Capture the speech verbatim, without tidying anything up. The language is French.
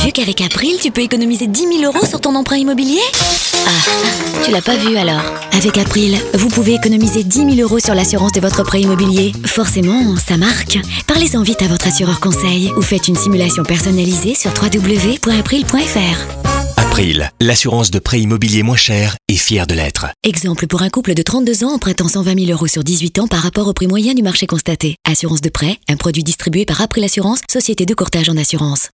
vu qu'avec April, tu peux économiser dix mille euros sur ton emprunt immobilier? Ah, tu l'as pas vu alors? Avec April, vous pouvez économiser dix mille euros sur l'assurance de votre prêt immobilier. Forcément, ça marque. Parlez-en vite à votre assureur conseil ou faites une simulation personnalisée sur w w w point april point f r. April, l'assurance de prêt immobilier moins cher et fière de l'être. Exemple pour un couple de trente-deux ans empruntant cent vingt mille euros sur dix-huit ans par rapport au prix moyen du marché constaté. Assurance de prêt, un produit distribué par April Assurance, société de courtage en assurance.